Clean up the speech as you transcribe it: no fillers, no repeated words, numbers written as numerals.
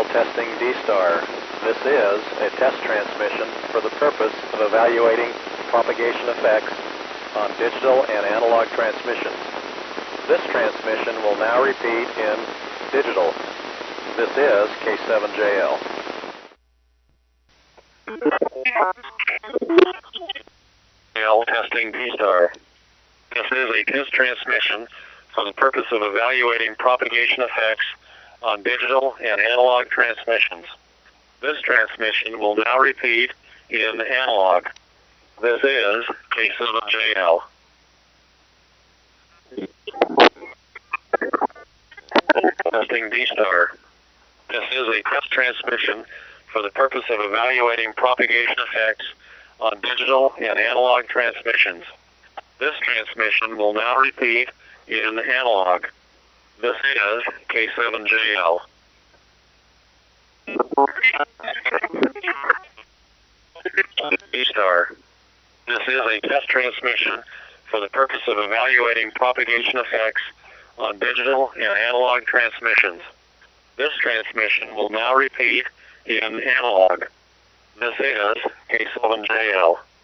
testing D-Star. This is a test transmission for the purpose of evaluating propagation effects on digital and analog transmissions. This transmission will now repeat in digital. This is K7JL. Testing D-Star. This is a test transmission for the purpose of evaluating propagation effects on digital and analog transmissions. This transmission will now repeat in analog. This is K7JL. Testing D-Star. This is a test transmission for the purpose of evaluating propagation effects on digital and analog transmissions. This transmission will now repeat in analog. This is K7JL. D-Star. This is a test transmission for the purpose of evaluating propagation effects on digital and analog transmissions. This transmission will now repeat in analog. This is K7JL.